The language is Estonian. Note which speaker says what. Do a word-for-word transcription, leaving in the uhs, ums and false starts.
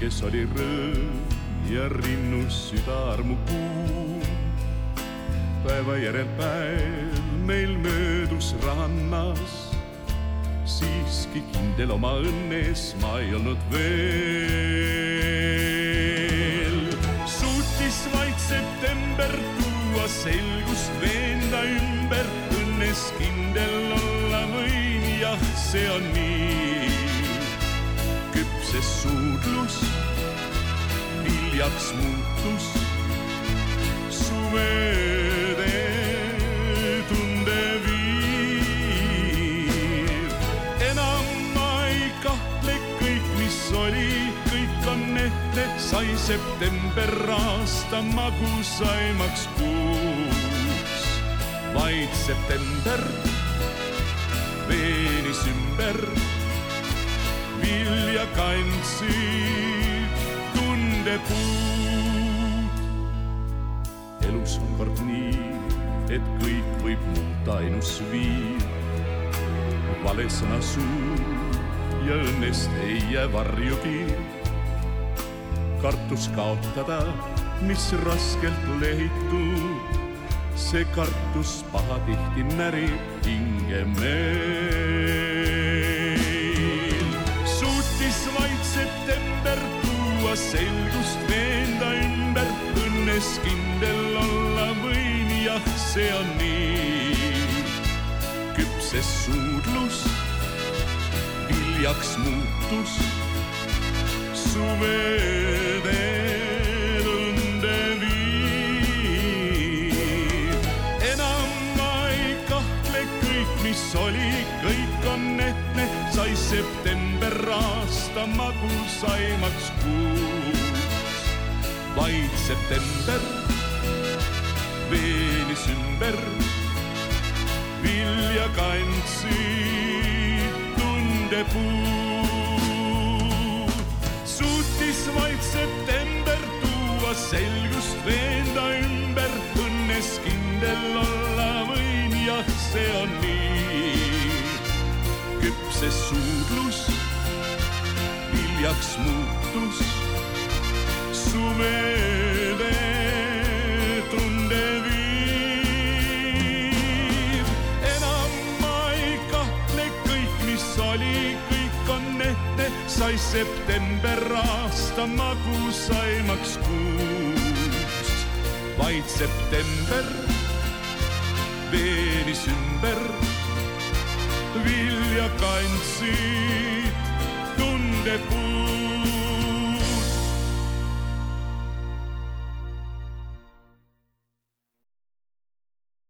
Speaker 1: kes oli rõõm ja rinnus südaarmu kuu. Päeva järel päev meil möödus rannas, siiski kindel oma õnnes ma ei olnud veel. Suutis vaid september tuua selgust veenda ümber, õnnes kindel olla võin, jah, see on nii. Küpses suudlus viljaks muutus, suvede tunde viib. Enam ma ei kahtle, kõik mis oli, kõik on ette, sai september aasta magusaimaks kuus. Vaid september veenis ümber, vilja kandsid tundepuud. Elus on kord nii, et kõik võib muuta ainus viib. Vale sõna suu ja õnnest ei jää varjugi. Kartus kaotada, mis raskelt lehitud, see kartus pahatihti närib hinge meil. Suutis vaid september tuua selgust veenda ümber, õnnes kindel olla võin, jah, see on nii. Küpses suudlus viljaks muutus, suvede tunde viib. Enam ma ei kahtle, kõik mis oli, kõik on ette, sai september aasta magusaimaks kuus. Vaid september veenis ümber, vilja kandsid tundepuud. Suutis vaid september tuua selgust veenda ümber, õnnes kindel olla võin, jah, see on nii. Küpses suudlus viljaks muutus, suvede tunde viib. Enam ma ei kahtle, kõik mis oli, kõik on ette, sai september aasta magusaimaks kuus. Vaid september veenis ümber, vilja kandsid tundepuud.